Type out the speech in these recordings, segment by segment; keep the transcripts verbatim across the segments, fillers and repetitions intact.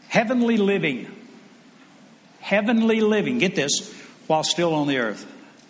Heavenly living. Heavenly living. Get this, while still on the earth.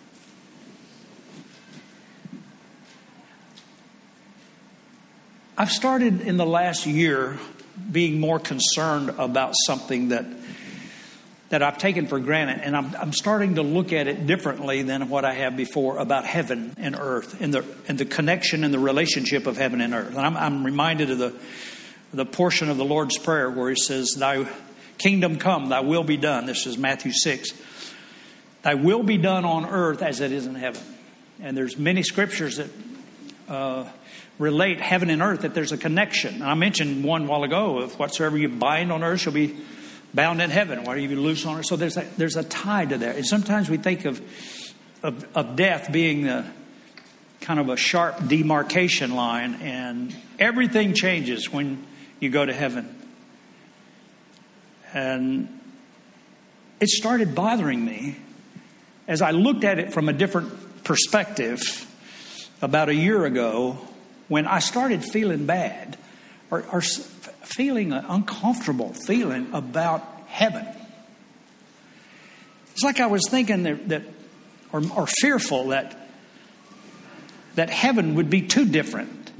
I've started in the last year being more concerned about something that that I've taken for granted, and I'm, I'm starting to look at it differently than what I have before about heaven and earth and the and the connection and the relationship of heaven and earth. And I'm, I'm reminded of the the portion of the Lord's Prayer where He says, "Thy kingdom come, Thy will be done." This is Matthew six. "Thy will be done on earth as it is in heaven." And there's many scriptures that uh, relate heaven and earth, that there's a connection. And I mentioned one while ago of whatsoever you bind on earth shall be bound in heaven. Whatever you loose on earth. So there's a, there's a tie to that. And sometimes we think of, of of death being the kind of a sharp demarcation line, and everything changes when you go to heaven. And it started bothering me as I looked at it from a different perspective about a year ago, when I started feeling bad or, or feeling an uncomfortable feeling about heaven. It's like I was thinking that, that or, or fearful that that heaven would be too different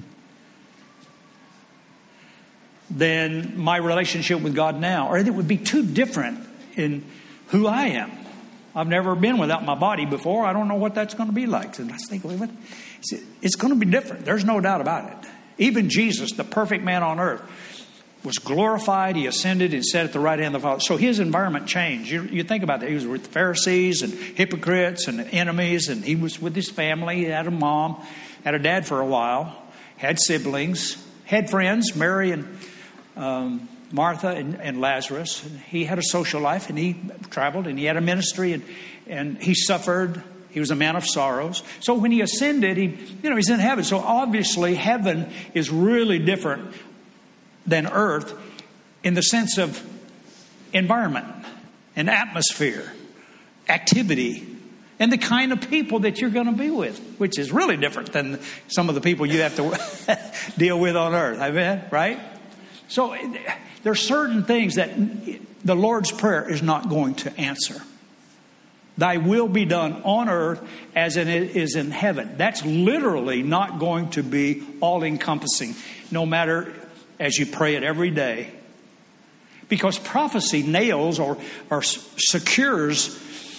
than my relationship with God now, or it would be too different in who I am. I've never been without my body before. I don't know what that's going to be like. And I was thinking, well, it's going to be different. There's no doubt about it. Even Jesus, the perfect man on earth, was glorified. He ascended and sat at the right hand of the Father. So his environment changed. You, you think about that. He was with the Pharisees and hypocrites and enemies, and he was with his family. He had a mom, had a dad for a while, had siblings, had friends, Mary and um, Martha and, and Lazarus. And he had a social life, and he traveled, and he had a ministry, and, and he suffered. He was a man of sorrows. So when he ascended, he, you know, he's in heaven. So obviously heaven is really different than earth in the sense of environment and atmosphere, activity, and the kind of people that you're going to be with, which is really different than some of the people you have to deal with on earth. Amen? Right? So there are certain things that the Lord's Prayer is not going to answer. Thy will be done on earth as it is in heaven. That's literally not going to be all-encompassing, no matter as you pray it every day. Because prophecy nails or, or secures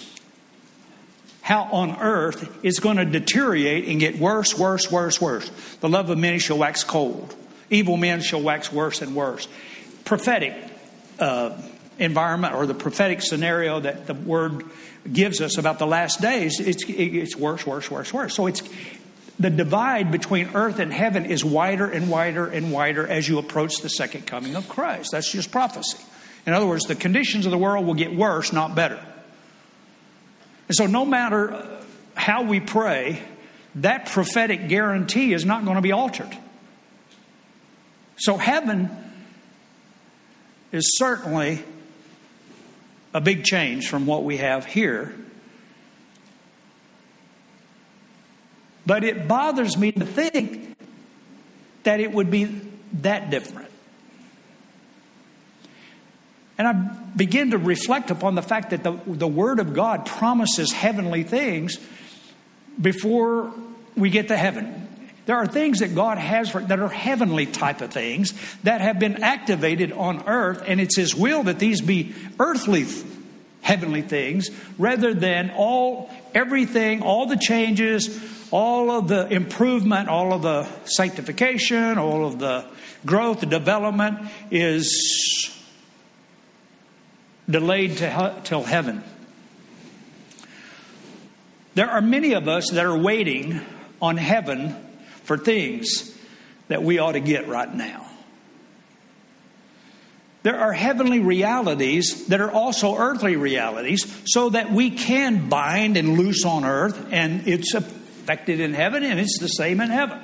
how on earth it's going to deteriorate and get worse, worse, worse, worse. The love of many shall wax cold. Evil men shall wax worse and worse. Prophetic uh, environment, or the prophetic scenario that the Word gives us about the last days, it's, it's worse, worse, worse, worse. So it's the divide between earth and heaven is wider and wider and wider as you approach the second coming of Christ. That's just prophecy. In other words, the conditions of the world will get worse, not better. And so no matter how we pray, that prophetic guarantee is not going to be altered. So heaven is certainly a big change from what we have here. But it bothers me to think that it would be that different. And I begin to reflect upon the fact that the, the Word of God promises heavenly things before we get to heaven. There are things that God has for, that are heavenly type of things that have been activated on earth, and it's His will that these be earthly heavenly things rather than all everything, all the changes, all of the improvement, all of the sanctification, all of the growth, the development is delayed to, till heaven. There are many of us that are waiting on heaven for things that we ought to get right now. There are heavenly realities that are also earthly realities so that we can bind and loose on earth, and it's affected in heaven, and it's the same in heaven.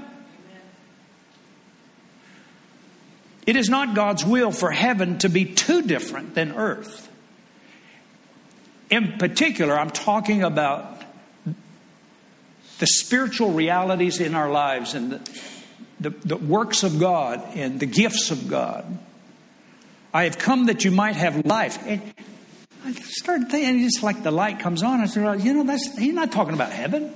It is not God's will for heaven to be too different than earth. In particular, I'm talking about the spiritual realities in our lives and the, the, the works of God and the gifts of God. I have come that you might have life. And I started thinking, just like the light comes on, I said, you know, that's he's not talking about heaven.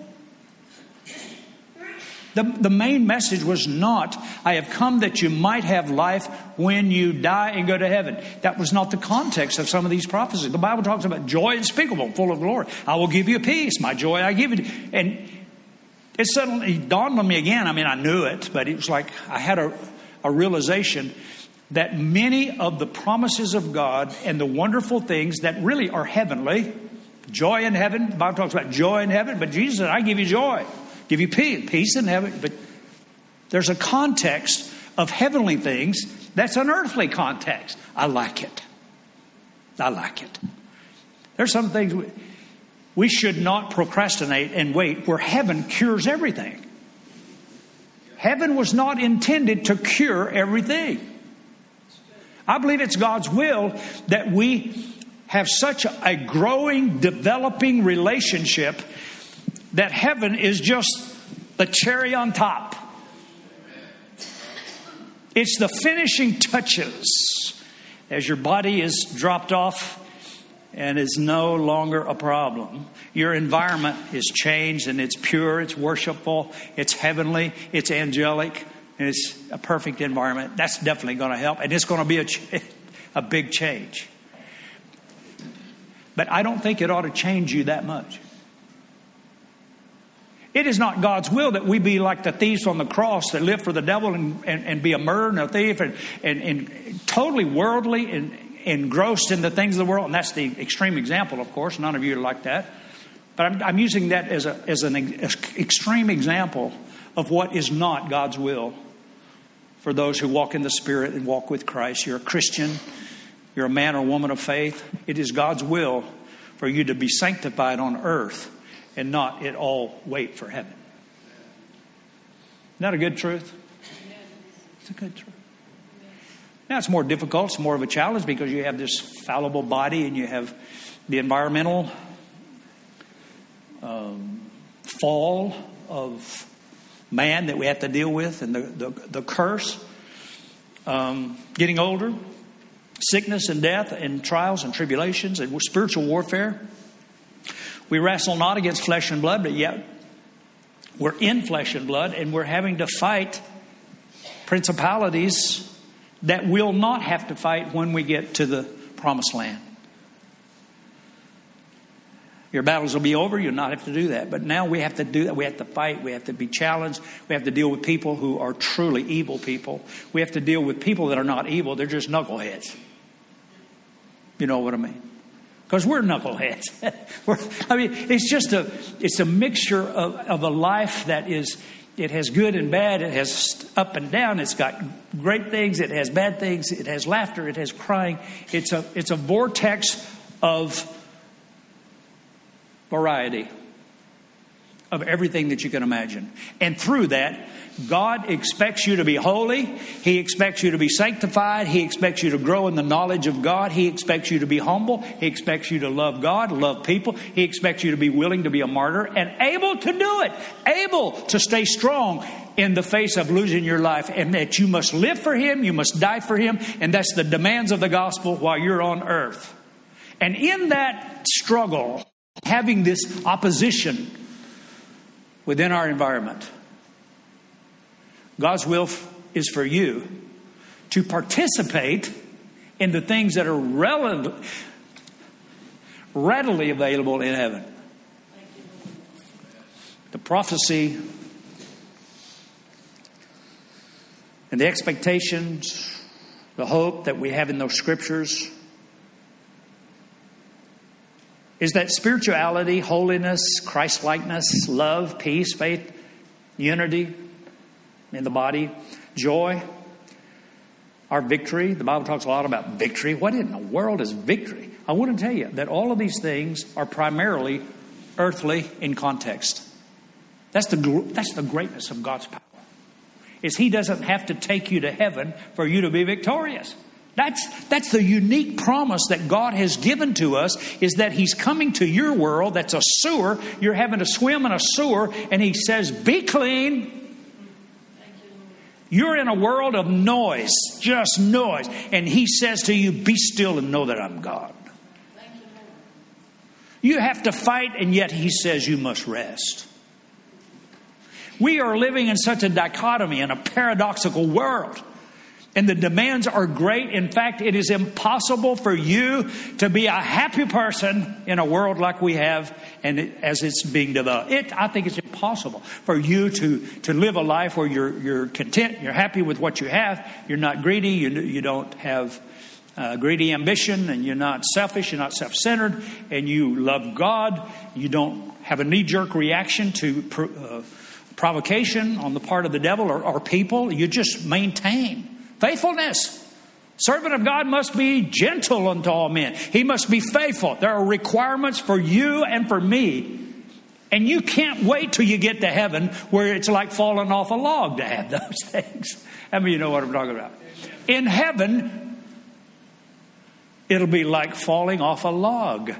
The, the main message was not, I have come that you might have life when you die and go to heaven. That was not the context of some of these prophecies. The Bible talks about joy unspeakable, full of glory. I will give you peace. My joy I give you. And it suddenly dawned on me again. I mean, I knew it, but it was like I had a, a realization that many of the promises of God and the wonderful things that really are heavenly, joy in heaven. The Bible talks about joy in heaven, but Jesus said, I give you joy. Give you peace, peace in heaven. But there's a context of heavenly things that's an earthly context. I like it. I like it. There's some things we, we should not procrastinate and wait where heaven cures everything. Heaven was not intended to cure everything. I believe it's God's will that we have such a growing, developing relationship that heaven is just the cherry on top. It's the finishing touches as your body is dropped off and is no longer a problem. Your environment is changed and it's pure, it's worshipful, it's heavenly, it's angelic, and it's a perfect environment. That's definitely going to help, and it's going to be a, ch- a big change. But I don't think it ought to change you that much. It is not God's will that we be like the thieves on the cross that live for the devil and, and, and be a murderer and a thief and, and, and totally worldly and engrossed in the things of the world. And that's the extreme example, of course. None of you are like that. But I'm, I'm using that as, a, as an ex- extreme example of what is not God's will for those who walk in the Spirit and walk with Christ. You're a Christian. You're a man or woman of faith. It is God's will for you to be sanctified on earth and not at all wait for heaven. Isn't that a good truth? It's a good truth. Now it's more difficult. It's more of a challenge because you have this fallible body and you have the environmental um, fall of man that we have to deal with, and the, the, the curse, um, getting older, sickness and death and trials and tribulations and spiritual warfare. We wrestle not against flesh and blood, but yet we're in flesh and blood, and we're having to fight principalities that we'll not have to fight when we get to the promised land. Your battles will be over. You'll not have to do that. But now we have to do that. We have to fight. We have to be challenged. We have to deal with people who are truly evil people. We have to deal with people that are not evil. They're just knuckleheads. You know what I mean? Because we're knuckleheads. we're, I mean, it's just a, it's a mixture of, of a life that is, it has good and bad. It has up and down. It's got great things. It has bad things. It has laughter. It has crying. It's a, it's a vortex of variety of everything that you can imagine. And through that, God expects you to be holy. He expects you to be sanctified. He expects you to grow in the knowledge of God. He expects you to be humble. He expects you to love God, love people. He expects you to be willing to be a martyr and able to do it. Able to stay strong in the face of losing your life, and that you must live for Him. You must die for Him. And that's the demands of the gospel while you're on earth. And in that struggle, having this opposition within our environment, God's will is for you to participate in the things that are readily, readily available in heaven. The prophecy and the expectations, the hope that we have in those scriptures is that spirituality, holiness, Christ-likeness, love, peace, faith, unity in the body, joy, our victory. The Bible talks a lot about victory. What in the world is victory? I want to tell you that all of these things are primarily earthly in context. That's the, that's the greatness of God's power. Is He doesn't have to take you to heaven for you to be victorious. That's, that's the unique promise that God has given to us, is that He's coming to your world that's a sewer. You're having to swim in a sewer, and He says, be clean. You're in a world of noise, just noise. And He says to you, be still and know that I'm God. You have to fight, and yet He says you must rest. We are living in such a dichotomy, in a paradoxical world. And the demands are great. In fact, it is impossible for you to be a happy person in a world like we have and it, as it's being developed. It, I think it's impossible for you to, to live a life where you're, you're content, you're happy with what you have, you're not greedy, you, you don't have uh, greedy ambition, and you're not selfish, you're not self-centered, and you love God. You don't have a knee-jerk reaction to uh, provocation on the part of the devil or, or people. You just maintain faithfulness. Servant of God must be gentle unto all men. He must be faithful. There are requirements for you and for me. And you can't wait till you get to heaven where it's like falling off a log to have those things. I mean, you know what I'm talking about. In heaven, it'll be like falling off a log.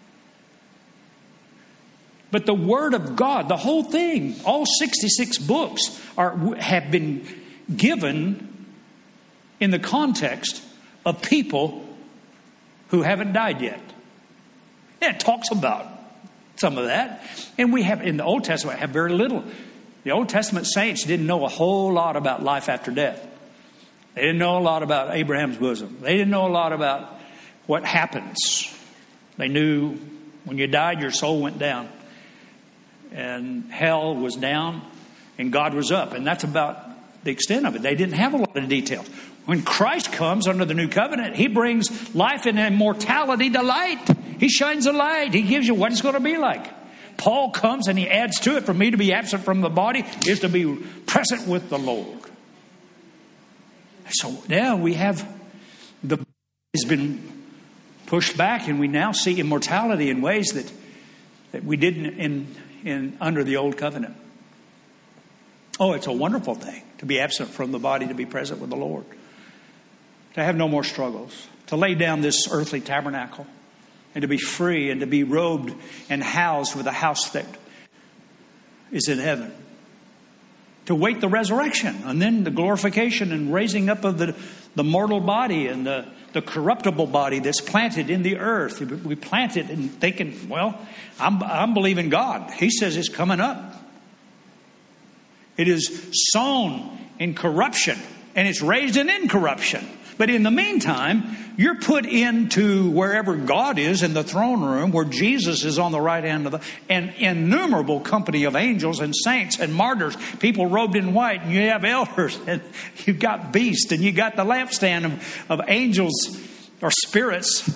But the Word of God, the whole thing, all sixty-six books are have been given in the context of people who haven't died yet. Yeah, it talks about some of that. And we have, in the Old Testament, have very little. The Old Testament saints didn't know a whole lot about life after death. They didn't know a lot about Abraham's bosom. They didn't know a lot about what happens. They knew when you died, your soul went down. And hell was down, and God was up. And that's about the extent of it. They didn't have a lot of details. When Christ comes under the new covenant, He brings life and immortality to light. He shines a light. He gives you what it's going to be like. Paul comes and he adds to it, for me to be absent from the body is to be present with the Lord. So now we have the has been pushed back, and we now see immortality in ways that, that we didn't in, in under the old covenant. Oh, it's a wonderful thing to be absent from the body, to be present with the Lord. To have no more struggles. To lay down this earthly tabernacle. And to be free and to be robed and housed with a house that is in heaven. To wait the resurrection. And then the glorification and raising up of the, the mortal body and the, the corruptible body that's planted in the earth. We plant it and thinking, well, I'm, I'm believing God. He says it's coming up. It is sown in corruption, and it's raised in incorruption. But in the meantime, you're put into wherever God is, in the throne room, where Jesus is on the right hand of the, an innumerable company of angels and saints and martyrs, people robed in white, and you have elders, and you've got beasts, and you got the lampstand of, of angels or spirits.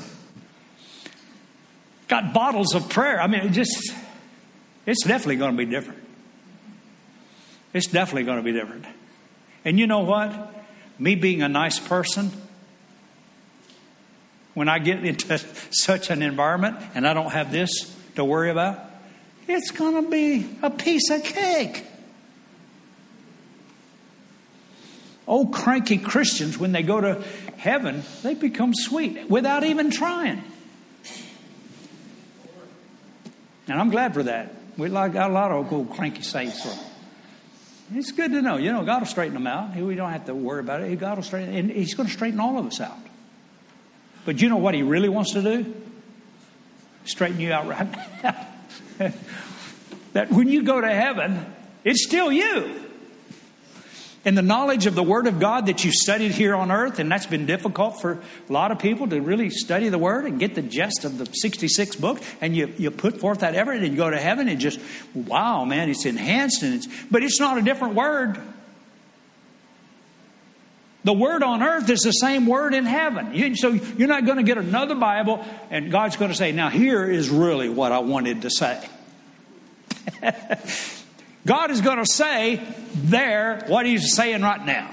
Got bottles of prayer. I mean, it just, it's definitely going to be different. It's definitely going to be different. And you know what? Me being a nice person, when I get into such an environment and I don't have this to worry about, it's going to be a piece of cake. Old cranky Christians, when they go to heaven, they become sweet without even trying. And I'm glad for that. We got a lot of old cranky saints. It's good to know. You know, God will straighten them out. We don't have to worry about it. God will straighten, and He's going to straighten all of us out. But you know what He really wants to do? Straighten you out right now. That when you go to heaven, it's still you. And the knowledge of the Word of God that you studied here on earth, and that's been difficult for a lot of people to really study the Word and get the gist of the sixty-six books, and you, you put forth that effort and you go to heaven and just, wow, man, it's enhanced, and it's, but it's not a different Word. The Word on earth is the same Word in heaven. You, so you're not going to get another Bible and God's going to say, now here is really what I wanted to say. God is going to say there what He's saying right now.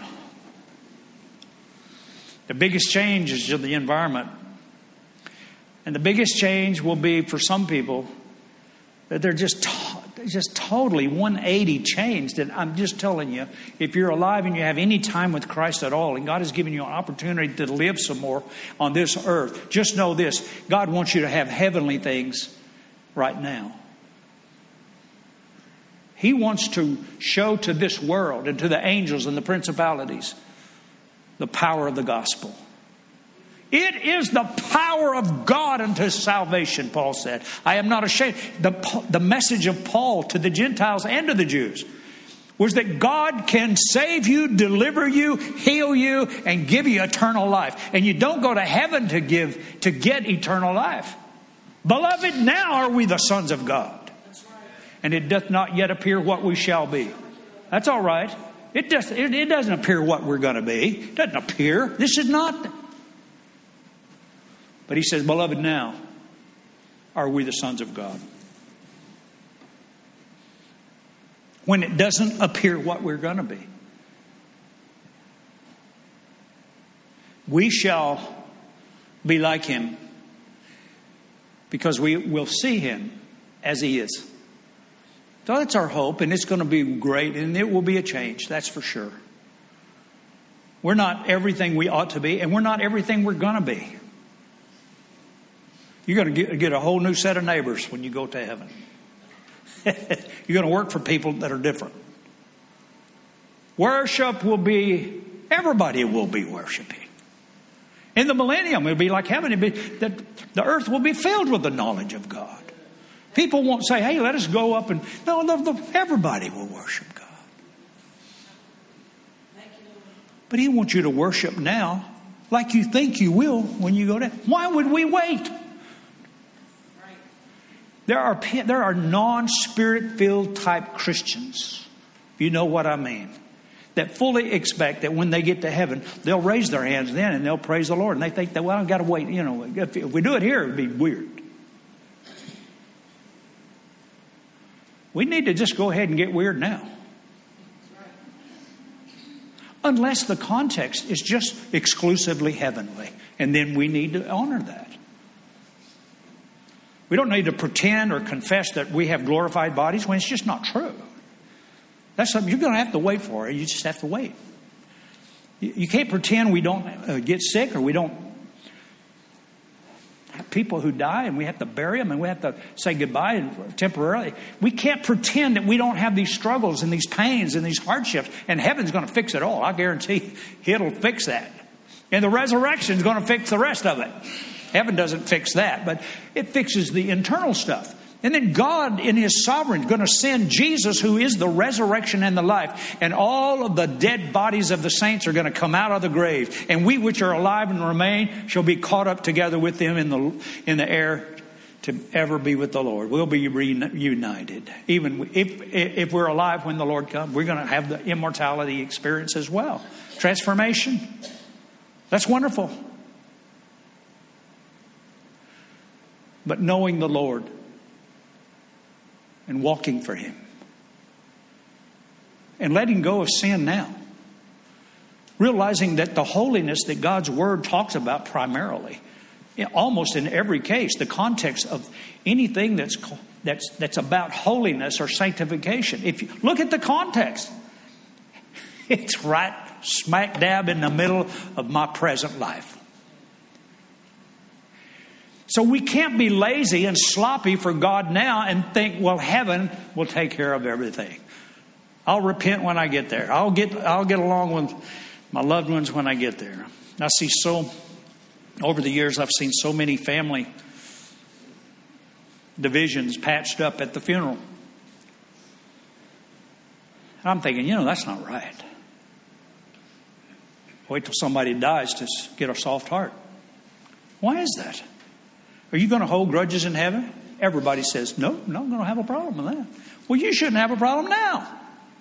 The biggest change is to the environment. And the biggest change will be for some people that they're just to- just totally one eighty changed. And I'm just telling you, if you're alive and you have any time with Christ at all, and God has given you an opportunity to live some more on this earth, just know this: God wants you to have heavenly things right now. He wants to show to this world and to the angels and the principalities the power of the gospel. It is the power of God unto salvation, Paul said. I am not ashamed. The, the message of Paul to the Gentiles and to the Jews was that God can save you, deliver you, heal you, and give you eternal life. And you don't go to heaven to give to get eternal life. Beloved, now are we the sons of God. And it doth not yet appear what we shall be. That's all right. It, just, it, it doesn't appear what we're going to be. It doesn't appear. This is not. But he says, beloved, now are we the sons of God. When it doesn't appear what we're going to be. We shall be like him because we will see him as he is. So that's our hope, and it's going to be great, and it will be a change, that's for sure. We're not everything we ought to be, and we're not everything we're going to be. You're going to get, get a whole new set of neighbors when you go to heaven. You're going to work for people that are different. Worship will be, everybody will be worshiping. In the millennium, it'll be like heaven. It'll be, the, the earth will be filled with the knowledge of God. People won't say, hey, let us go up and... No, no, no, everybody will worship God. But he wants you to worship now like you think you will when you go down. Why would we wait? There are there are non-spirit-filled type Christians, if you know what I mean, that fully expect that when they get to heaven, they'll raise their hands then and they'll praise the Lord. And they think that, well, I've got to wait. You know, if, if we do it here, it would be weird. We need to just go ahead and get weird now. Unless the context is just exclusively heavenly. And then we need to honor that. We don't need to pretend or confess that we have glorified bodies when it's just not true. That's something you're going to have to wait for. You just have to wait. You can't pretend we don't get sick or we don't have people who die and we have to bury them and we have to say goodbye temporarily. We can't pretend that we don't have these struggles and these pains and these hardships, and heaven's going to fix it all. I guarantee it'll fix that. And the resurrection is going to fix the rest of it. Heaven doesn't fix that, but it fixes the internal stuff. And then God, in his sovereignty, is going to send Jesus, who is the resurrection and the life. And all of the dead bodies of the saints are going to come out of the grave. And we which are alive and remain shall be caught up together with them in the in the air to ever be with the Lord. We'll be reunited. Even if, if we're alive when the Lord comes, we're going to have the immortality experience as well. Transformation. That's wonderful. But knowing the Lord and walking for him and letting go of sin now, realizing that the holiness that God's word talks about primarily, almost in every case, the context of anything that's that's that's about holiness or sanctification. If you look at the context, it's right smack dab in the middle of my present life. So we can't be lazy and sloppy for God now and think, well, heaven will take care of everything. I'll repent when I get there. I'll get I'll get along with my loved ones when I get there. I see so, over the years, I've seen so many family divisions patched up at the funeral. And I'm thinking, you know, that's not right. Wait till somebody dies to get a soft heart. Why is that? Are you going to hold grudges in heaven? Everybody says, no, no, I'm going to have a problem with that. Well, you shouldn't have a problem now.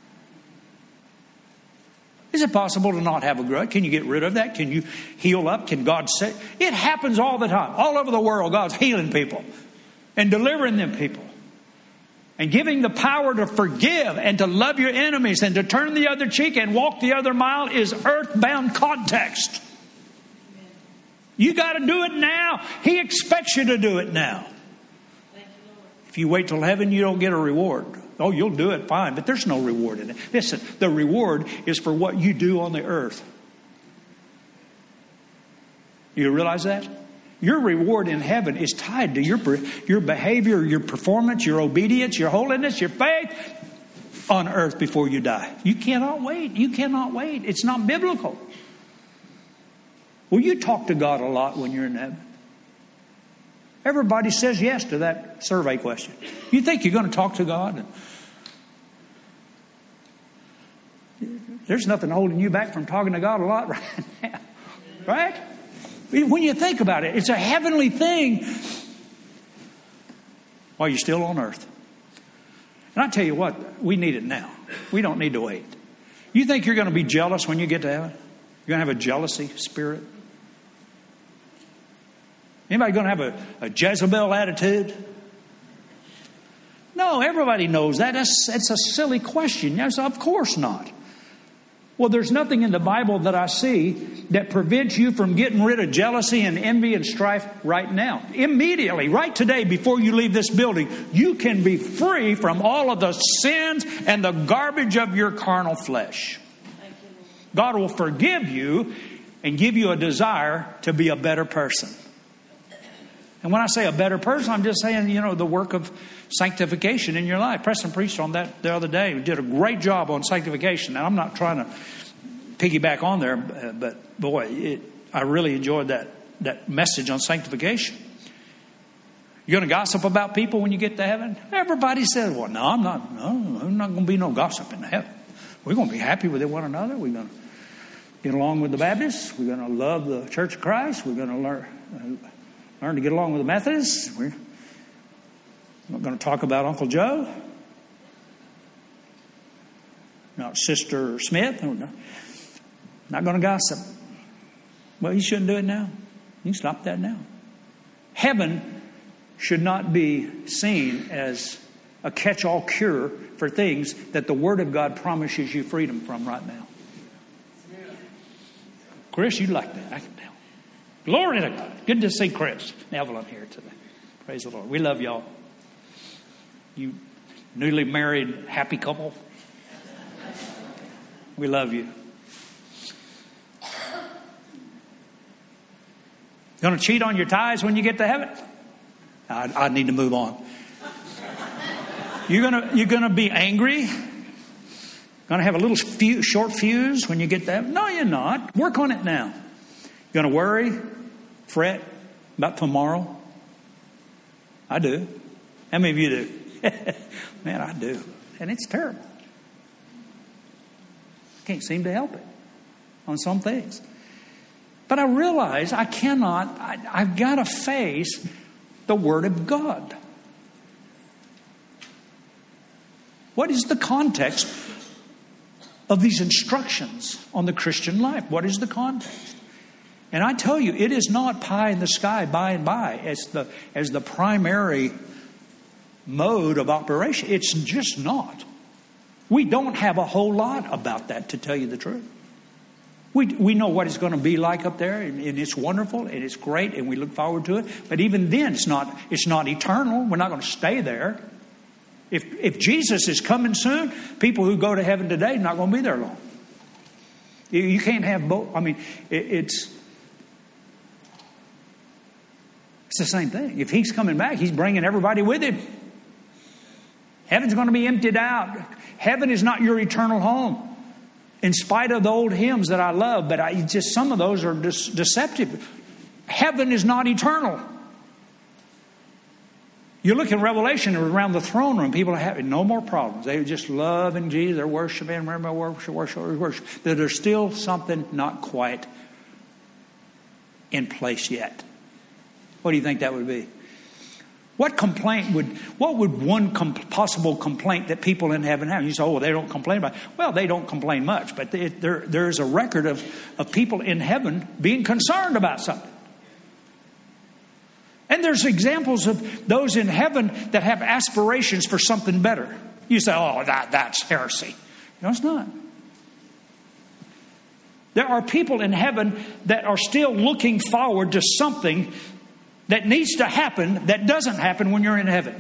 Is it possible to not have a grudge? Can you get rid of that? Can you heal up? Can God say? It happens all the time. All over the world, God's healing people and delivering them people and giving the power to forgive and to love your enemies and to turn the other cheek and walk the other mile is earthbound context. You got to do it now. He expects you to do it now. If you wait till heaven, you don't get a reward. Oh, you'll do it fine, but there's no reward in it. Listen, the reward is for what you do on the earth. You realize that? Your reward in heaven is tied to your, your behavior, your performance, your obedience, your holiness, your faith. on earth before you die. You cannot wait. You cannot wait. It's not biblical. Will you talk to God a lot when you're in heaven? Everybody says yes to that survey question. You think you're going to talk to God? There's nothing holding you back from talking to God a lot right now. Right? When you think about it, it's a heavenly thing while you're still on earth. And I tell you what, we need it now. We don't need to wait. You think you're going to be jealous when you get to heaven? You're going to have a jealousy spirit? Anybody going to have a, a Jezebel attitude? No, everybody knows that. That's, that's a silly question. Yes, of course not. Well, there's nothing in the Bible that I see that prevents you from getting rid of jealousy and envy and strife right now. Immediately, right today, before you leave this building, you can be free from all of the sins and the garbage of your carnal flesh. God will forgive you and give you a desire to be a better person. And when I say a better person, I'm just saying, you know, the work of sanctification in your life. Preston preached on that the other day. He did a great job on sanctification. Now, I'm not trying to piggyback on there, but boy, it, I really enjoyed that, that message on sanctification. You're going to gossip about people when you get to heaven? Everybody says, well, no, I'm not. No, I'm not going to be no gossip in heaven. We're going to be happy with one another. We're going to get along with the Baptists. We're going to love the Church of Christ. We're going to learn... Uh, Learn to get along with the Methodists. We're not going to talk about Uncle Joe. Not Sister Smith. We're not going to gossip. Well, you shouldn't do it now. You can stop that now. Heaven should not be seen as a catch-all cure for things that the Word of God promises you freedom from right now. Chris, you like that. I can tell. Glory to God. Good to see Chris and Evelyn here today. Praise the Lord. We love y'all. You newly married, happy couple. We love you. Going to cheat on your tithes when you get to heaven? I, I need to move on. You're going to you're going to be angry? Going to have a little few, short fuse when you get to heaven? No, you're not. Work on it now. You're going to worry? Fret about tomorrow? I do. How many of you do? Man, I do. And it's terrible. Can't seem to help it on some things. But I realize I cannot, I, I've got to face the Word of God. What is the context of these instructions on the Christian life? What is the context? And I tell you, it is not pie in the sky by and by as the as the primary mode of operation. It's just not. We don't have a whole lot about that, to tell you the truth. We we know what it's going to be like up there, and, and it's wonderful, and it's great, and we look forward to it. But even then, it's not it's not eternal. We're not going to stay there. If if Jesus is coming soon, people who go to heaven today are not going to be there long. You, you can't have both. I mean, it, it's it's the same thing. If He's coming back, He's bringing everybody with Him. Heaven's going to be emptied out. Heaven is not your eternal home. In spite of the old hymns that I love, but I just some of those are dis- deceptive. Heaven is not eternal. You look in Revelation around the throne room, people are having no more problems. They just loving Jesus, they're worshiping, remember worship, worship, worship. But there's still something not quite in place yet. What do you think that would be? What complaint would, what would one com- possible complaint that people in heaven have? You say, oh, they don't complain about it. Well, they don't complain much, but it, there, there's a record of, of people in heaven being concerned about something. And there's examples of those in heaven that have aspirations for something better. You say, oh, that, that's heresy. No, it's not. There are people in heaven that are still looking forward to something that needs to happen that doesn't happen when you're in heaven.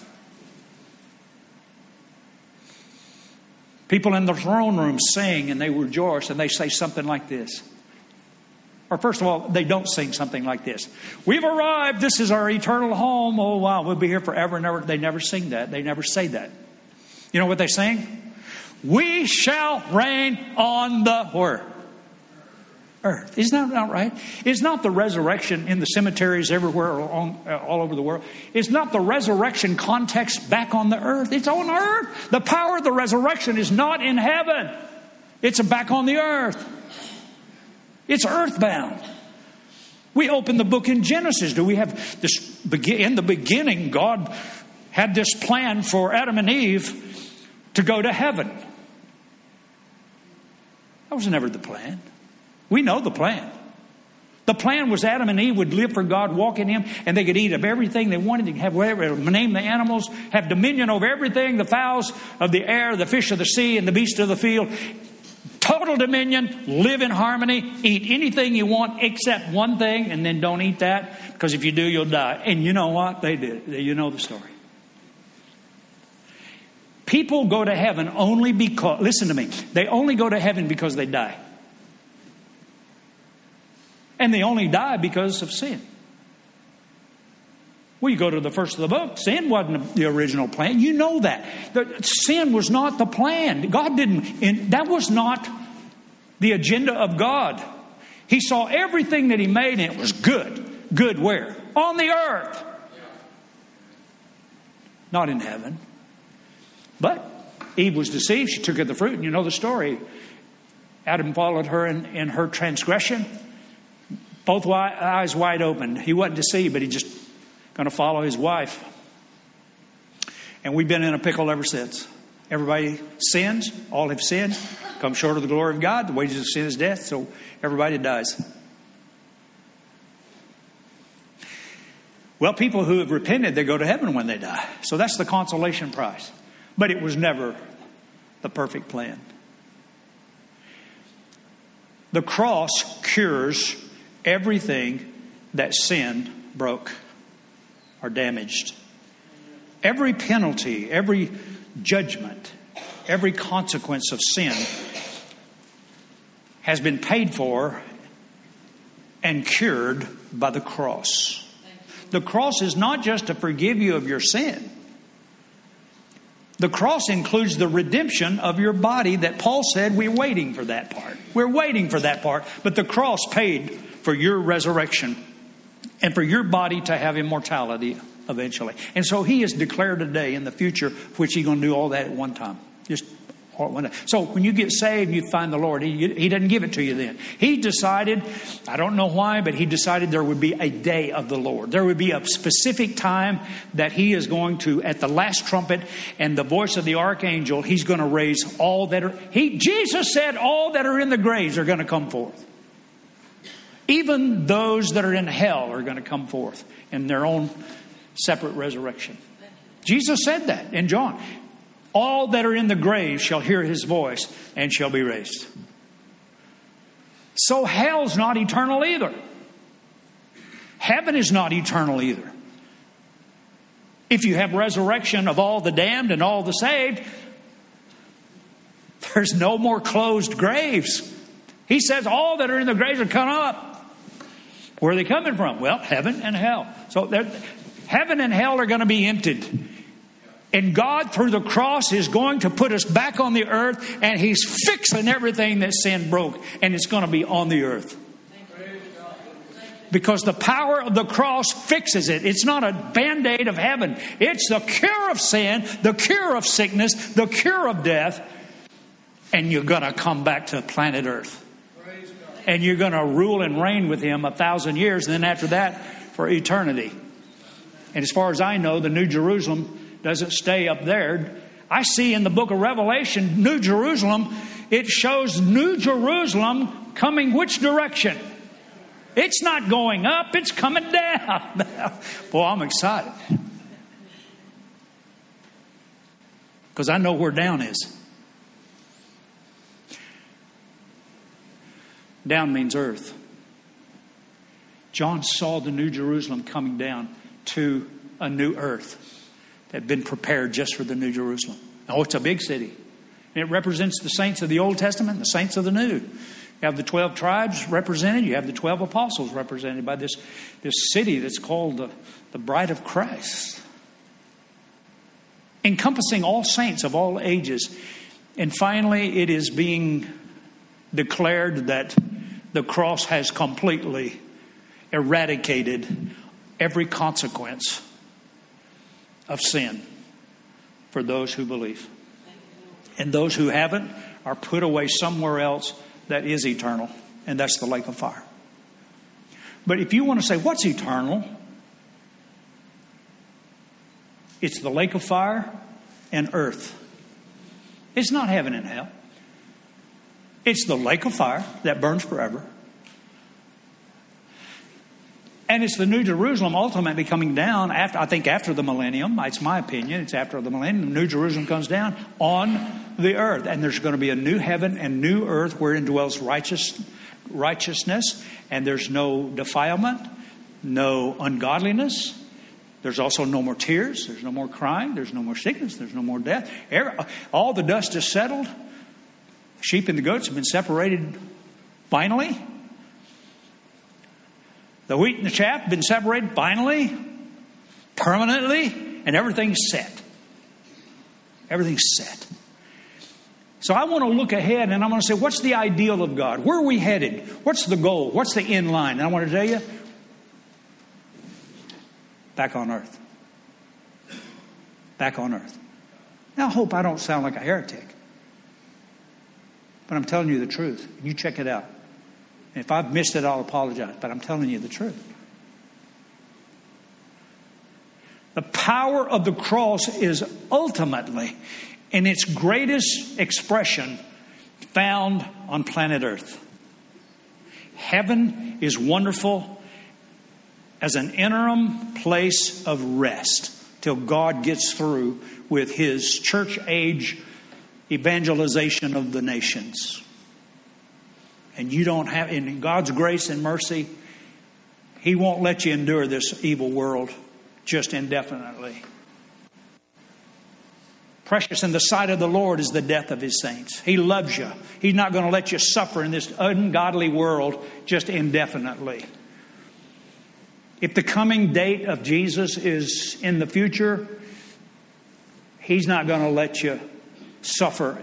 People in the throne room sing and they rejoice and they say something like this. Or first of all, they don't sing something like this. We've arrived. This is our eternal home. Oh, wow. We'll be here forever and ever. They never sing that. They never say that. You know what they sing? We shall reign on the where? Earth. Isn't that not right? It's not the resurrection in the cemeteries everywhere along, uh, all over the world. It's not the resurrection context back on the earth. It's on earth. The power of the resurrection is not in heaven. It's back on the earth. It's earthbound. We open the book in Genesis. Do we have this? In the beginning, God had this plan for Adam and Eve to go to heaven. That was never the plan. We know the plan. The plan was Adam and Eve would live for God, walk in Him, and they could eat of everything they wanted. They could have whatever, name the animals, have dominion over everything, the fowls of the air, the fish of the sea, and the beasts of the field. Total dominion, live in harmony, eat anything you want except one thing, and then don't eat that, because if you do, you'll die. And you know what? They did. You know the story. People go to heaven only because, listen to me, they only go to heaven because they die. And they only die because of sin. Well, you go to the first of the book. Sin wasn't the original plan. You know that. The, sin was not the plan. God didn't, and that was not the agenda of God. He saw everything that He made and it was good. Good where? On the earth. Not in heaven. But Eve was deceived. She took of the fruit, and you know the story. Adam followed her in, in her transgression. Both eyes wide open. He wasn't deceived, but he just going to follow his wife. And we've been in a pickle ever since. Everybody sins. All have sinned. Come short of the glory of God. The wages of sin is death. So everybody dies. Well, people who have repented, they go to heaven when they die. So that's the consolation prize. But it was never the perfect plan. The cross cures everything that sin broke or damaged. Every penalty, every judgment, every consequence of sin has been paid for and cured by the cross. The cross is not just to forgive you of your sin. The cross includes the redemption of your body that Paul said we're waiting for that part. We're waiting for that part. But the cross paid for your resurrection and for your body to have immortality eventually. And so He has declared a day in the future which He's going to do all that at one time. Just all at one time. So when you get saved and you find the Lord, He, he doesn't give it to you then. He decided, I don't know why, but He decided there would be a day of the Lord. There would be a specific time that He is going to, at the last trumpet and the voice of the archangel, He's going to raise all that are, He, Jesus said all that are in the graves are going to come forth. Even those that are in hell are going to come forth in their own separate resurrection. Jesus said that in John. All that are in the grave shall hear His voice and shall be raised. So hell's not eternal either. Heaven is not eternal either. If you have resurrection of all the damned and all the saved, there's no more closed graves. He says all that are in the graves are come up. Where are they coming from? Well, heaven and hell. So heaven and hell are going to be emptied. And God, through the cross, is going to put us back on the earth. And He's fixing everything that sin broke. And it's going to be on the earth. Because the power of the cross fixes it. It's not a band-aid of heaven. It's the cure of sin, the cure of sickness, the cure of death. And you're going to come back to planet earth. And you're going to rule and reign with Him a thousand years. And then after that, for eternity. And as far as I know, the New Jerusalem doesn't stay up there. I see in the book of Revelation, New Jerusalem, it shows New Jerusalem coming which direction? It's not going up, it's coming down. Boy, I'm excited. Because I know where down is. Down means earth. John saw the New Jerusalem coming down to a new earth that had been prepared just for the New Jerusalem. Oh, it's a big city. And it represents the saints of the Old Testament and the saints of the New. You have the twelve tribes represented. You have the twelve apostles represented by this, this city that's called the, the Bride of Christ. Encompassing all saints of all ages. And finally, it is being declared that the cross has completely eradicated every consequence of sin for those who believe. And those who haven't are put away somewhere else that is eternal, and that's the lake of fire. But if you want to say, what's eternal? It's the lake of fire and earth. It's not heaven and hell. It's the lake of fire that burns forever. And it's the New Jerusalem ultimately coming down after, I think after the millennium. It's my opinion. It's after the millennium. The New Jerusalem comes down on the earth. And there's going to be a new heaven and new earth wherein dwells righteous, righteousness. And there's no defilement, no ungodliness. There's also no more tears. There's no more crying. There's no more sickness. There's no more death. All the dust is settled. Sheep and the goats have been separated finally. The wheat and the chaff have been separated finally, permanently, and everything's set. Everything's set. So I want to look ahead and I want to say, what's the ideal of God? Where are we headed? What's the goal? What's the end line? And I want to tell you, back on earth. Back on earth. Now I hope I don't sound like a heretic. But I'm telling you the truth. You check it out. And if I've missed it, I'll apologize. But I'm telling you the truth. The power of the cross is ultimately, in its greatest expression, found on planet Earth. Heaven is wonderful as an interim place of rest till God gets through with His church age evangelization of the nations. And you don't have, in God's grace and mercy, He won't let you endure this evil world just indefinitely. Precious in the sight of the Lord is the death of His saints. He loves you. He's not going to let you suffer in this ungodly world just indefinitely. If the coming date of Jesus is in the future, He's not going to let you suffer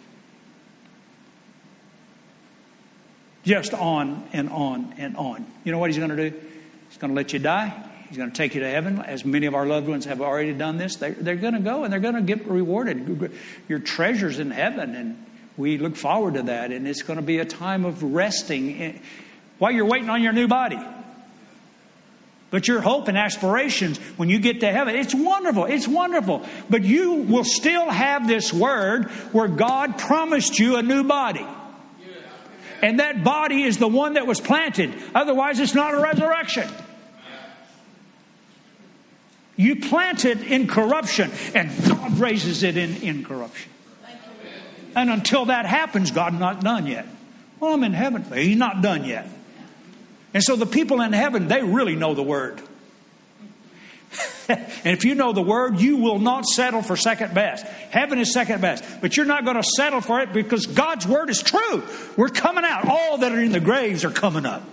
just on and on and on. You know what He's going to do? He's going to let you die. He's going to take you to heaven. As many of our loved ones have already done this, they're, they're going to go and they're going to get rewarded. Your treasure's in heaven, and we look forward to that. And it's going to be a time of resting while you're waiting on your new body. But your hope and aspirations when you get to heaven, it's wonderful. It's wonderful. But you will still have this word where God promised you a new body. And that body is the one that was planted. Otherwise, it's not a resurrection. You plant it in corruption, and God raises it in incorruption. And until that happens, God's not done yet. Well, I'm in heaven. He's not done yet. And so the people in heaven, they really know the word. And if you know the word, you will not settle for second best. Heaven is second best. But you're not going to settle for it because God's word is true. We're coming out. All that are in the graves are coming up.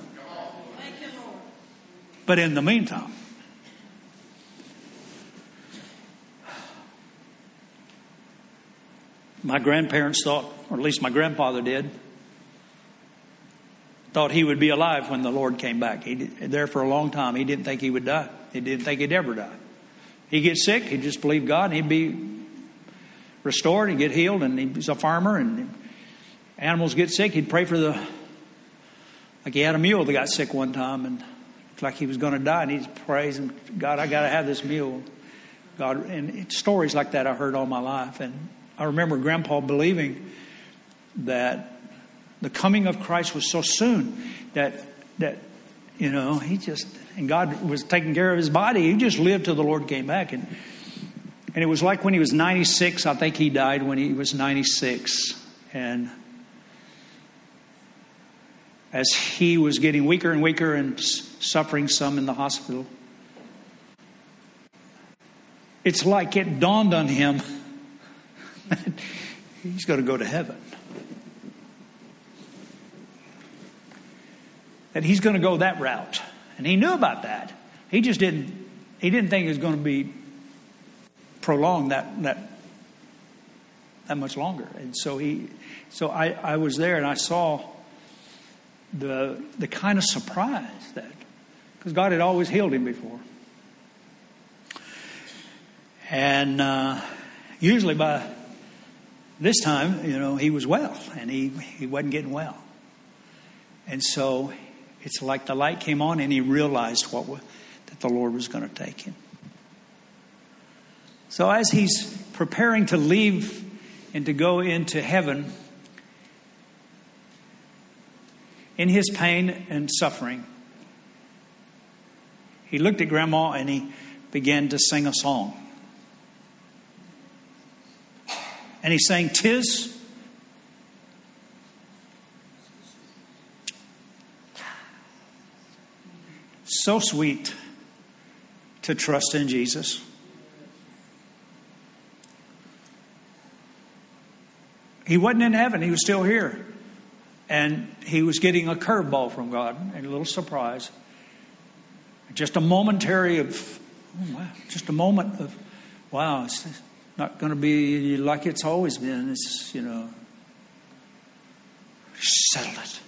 But in the meantime, my grandparents thought, or at least my grandfather did, thought he would be alive when the Lord came back. He did, there for a long time. He didn't think he would die. He didn't think he'd ever die. He'd get sick. He'd just believe God. And he'd be restored. He'd get healed. And he was a farmer. And animals get sick. He'd pray for the... Like he had a mule that got sick one time. And looked like he was going to die. And he'd praise him. God, I got to have this mule. God, and stories like that I heard all my life. And I remember Grandpa believing that the coming of Christ was so soon that, that you know, he just, and God was taking care of his body. He just lived till the Lord came back. And and it was like when he was ninety-six, I think he died when he was ninety-six. And as he was getting weaker and weaker and suffering some in the hospital, it's like it dawned on him that he's going to go to heaven. That he's going to go that route. And he knew about that. He just didn't, he didn't think it was going to be prolonged that, that, that much longer. And so he, so I, I was there and I saw the the kind of surprise that, because God had always healed him before. And uh, usually by this time, you know, he was well, and he, he wasn't getting well. And so it's like the light came on and he realized what was, that the Lord was going to take him. So as he's preparing to leave and to go into heaven, in his pain and suffering, he looked at Grandma and he began to sing a song. And he sang, "'Tis so sweet to trust in Jesus." He wasn't in heaven. He was still here. And he was getting a curveball from God, and a little surprise. Just a momentary of, oh wow, just a moment of, wow, it's not going to be like it's always been. It's, you know, settle it.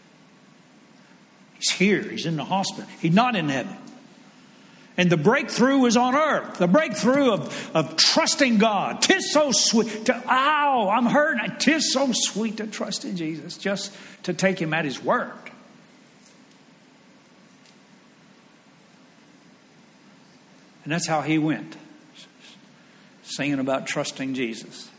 He's here. He's in the hospital. He's not in heaven. And the breakthrough is on earth. The breakthrough of, of trusting God. 'Tis so sweet to, ow, I'm hurting. 'Tis so sweet to trust in Jesus. Just to take him at his word. And that's how he went. Singing about trusting Jesus.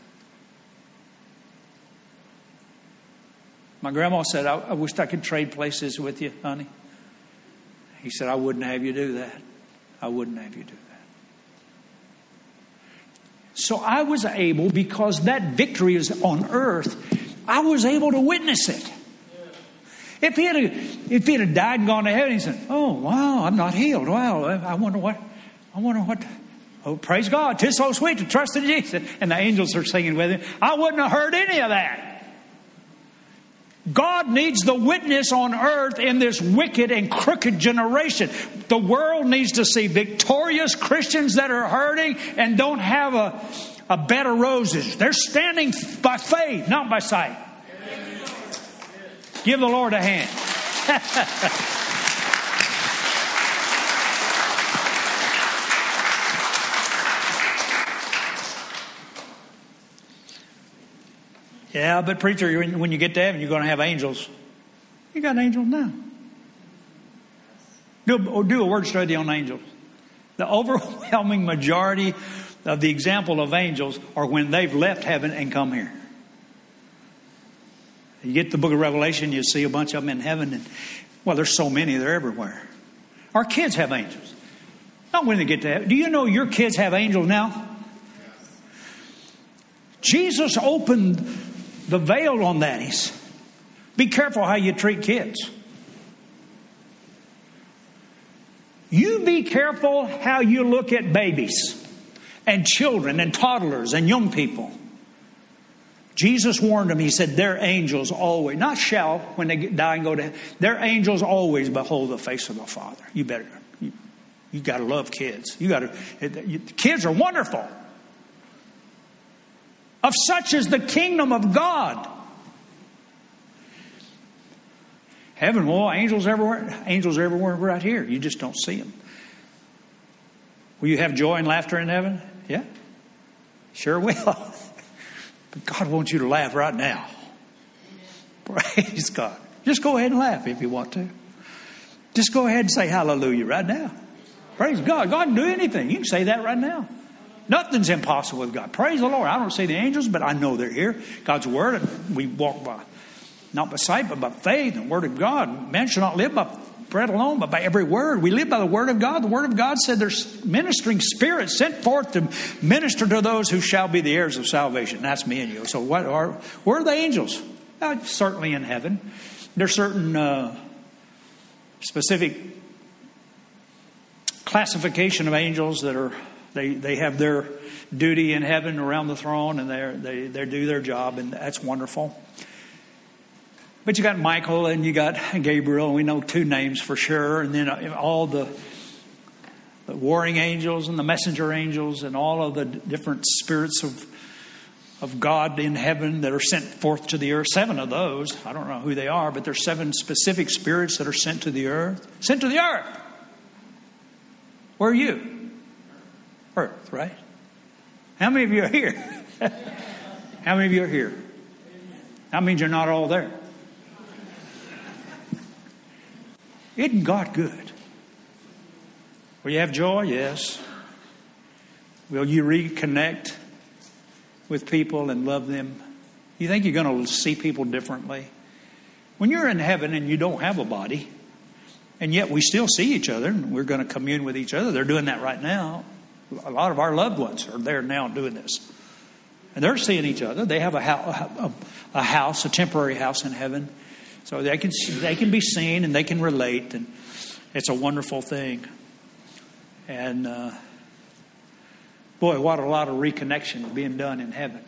My grandma said, I, I wished I could trade places with you, honey. He said, I wouldn't have you do that. I wouldn't have you do that. So I was able, because that victory is on earth, I was able to witness it. If he had, if he had died and gone to heaven, he said, "Oh wow, I'm not healed. Wow, I wonder what, I wonder what." Oh, praise God! 'Tis so sweet to trust in Jesus, and the angels are singing with him. I wouldn't have heard any of that. God needs the witness on earth in this wicked and crooked generation. The world needs to see victorious Christians that are hurting and don't have a, a bed of roses. They're standing by faith, not by sight. Give the Lord a hand. Yeah, but preacher, when you get to heaven, you're going to have angels. You got angels now. Do, or do a word study on angels. The overwhelming majority of the example of angels are when they've left heaven and come here. You get the book of Revelation, you see a bunch of them in heaven. And, well, there's so many, they're everywhere. Our kids have angels. Not when they get to heaven. Do you know your kids have angels now? Jesus opened the veil on that. He's, be careful how you treat kids. You be careful how you look at babies and children and toddlers and young people. Jesus warned them. He said, their angels always, not shall when they die and go to heaven, their angels always behold the face of the Father. You better, you, you got to love kids. You got to, you, kids are wonderful. Of such is the kingdom of God. Heaven, well, angels everywhere. Angels everywhere right here. You just don't see them. Will you have joy and laughter in heaven? Yeah. Sure will. But God wants you to laugh right now. Praise God. Just go ahead and laugh if you want to. Just go ahead and say hallelujah right now. Praise God. God can do anything. You can say that right now. Nothing's impossible with God. Praise the Lord. I don't see the angels, but I know they're here. God's word, we walk by, not by sight, but by faith and the word of God. Man shall not live by bread alone, but by every word. We live by the word of God. The word of God said there's ministering spirits sent forth to minister to those who shall be the heirs of salvation. That's me and you. So what are, where are the angels? Uh, certainly in heaven. There's certain uh, specific classification of angels that are They they have their duty in heaven around the throne, and they they they do their job, and that's wonderful. But you got Michael and you got Gabriel, and we know two names for sure, and then all the, the warring angels and the messenger angels and all of the different spirits of of God in heaven that are sent forth to the earth. Seven of those. I don't know who they are, but there's seven specific spirits that are sent to the earth. Sent to the earth. Where are you? Earth, right? How many of you are here? How many of you are here? That means you're not all there. Isn't God good? Will you have joy? Yes. Will you reconnect with people and love them? You think you're going to see people differently? When you're in heaven and you don't have a body, and yet we still see each other, and we're going to commune with each other. They're doing that right now. A lot of our loved ones are there now doing this. And they're seeing each other. They have a, a, a house, a temporary house in heaven. So they can they can be seen and they can relate. And it's a wonderful thing. And uh, boy, what a lot of reconnection being done in heaven.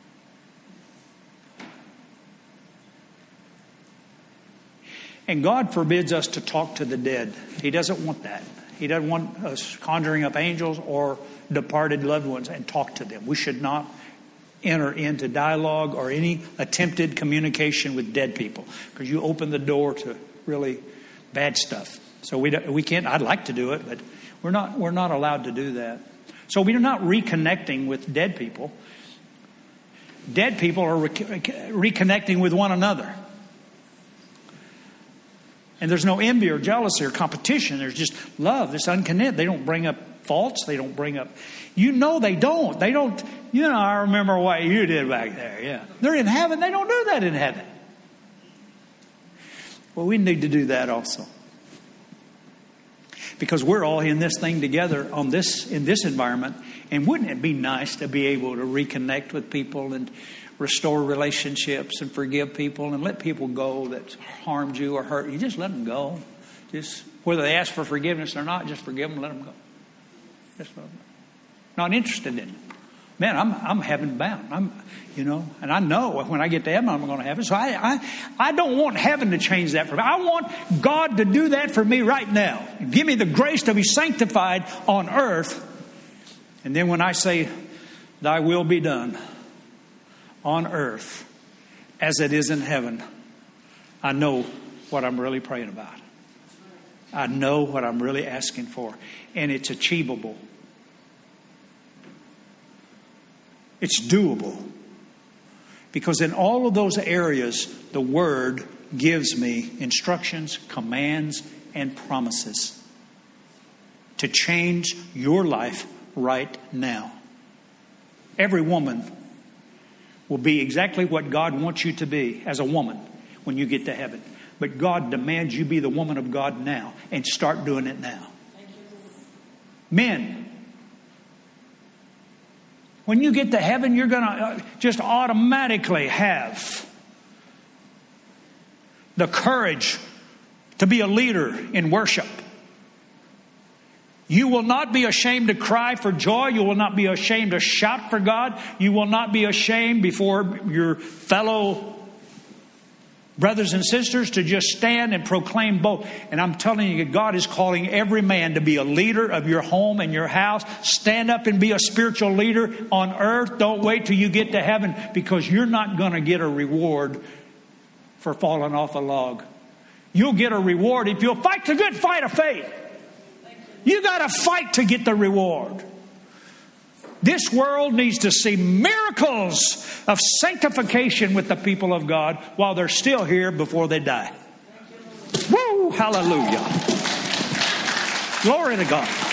And God forbids us to talk to the dead. He doesn't want that. He doesn't want us conjuring up angels or departed loved ones and talk to them. We should not enter into dialogue or any attempted communication with dead people, because you open the door to really bad stuff. So we we can't. I'd like to do it, but we're not we're not allowed to do that. So we're not reconnecting with dead people. Dead people are re- reconnecting with one another. And there's no envy or jealousy or competition. There's just love. It's unconnected. They don't bring up faults. They don't bring up... You know they don't. They don't... You know, I remember what you did back there. Yeah. They're in heaven. They don't do that in heaven. Well, we need to do that also. Because we're all in this thing together on this in this environment. And wouldn't it be nice to be able to reconnect with people and restore relationships and forgive people and let people go that harmed you or hurt you? Just let them go. Just whether they ask for forgiveness or not, just forgive them, let them go. Just let them go. Not interested in it. Man, I'm I'm heaven bound. I'm, you know, and I know when I get to heaven, I'm going to heaven. So I I I don't want heaven to change that for me. I want God to do that for me right now. Give me the grace to be sanctified on earth. And then when I say, "Thy will be done on earth as it is in heaven," I know what I'm really praying about. I know what I'm really asking for. And it's achievable. It's doable. Because in all of those areas, the Word gives me instructions, commands, and promises to change your life right now. Every woman will be exactly what God wants you to be as a woman when you get to heaven. But God demands you be the woman of God now and start doing it now. Men, when you get to heaven, you're going to just automatically have the courage to be a leader in worship. You will not be ashamed to cry for joy. You will not be ashamed to shout for God. You will not be ashamed before your fellow brothers and sisters to just stand and proclaim both. And I'm telling you, God is calling every man to be a leader of your home and your house. Stand up and be a spiritual leader on earth. Don't wait till you get to heaven, because you're not going to get a reward for falling off a log. You'll get a reward if you'll fight the good fight of faith. You got to fight to get the reward. This world needs to see miracles of sanctification with the people of God while they're still here before they die. Woo! Hallelujah. Glory to God.